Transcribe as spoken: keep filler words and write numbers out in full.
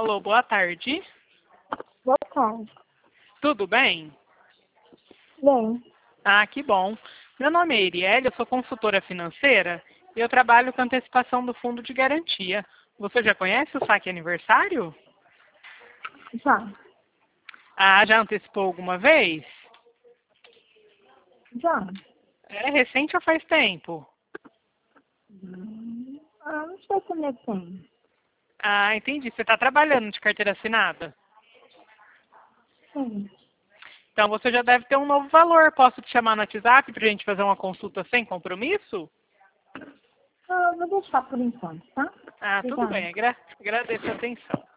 Alô, boa tarde. Boa tarde. Tudo bem? Bem, Ah, que bom. Meu nome é Iriele, eu sou consultora financeira e eu trabalho com antecipação do fundo de garantia. Você já conhece o saque aniversário? já. Ah, já antecipou alguma vez? Já. É recente ou faz tempo? Hum, Ah, não sei como é que tem. Ah, entendi. Você está trabalhando de carteira assinada? Sim. Então você já deve ter um novo valor. Posso te chamar no WhatsApp para a gente fazer uma consulta sem compromisso? Ah, vou deixar por enquanto, tá? Ah, tudo Obrigada. bem. Agra- agradeço a atenção.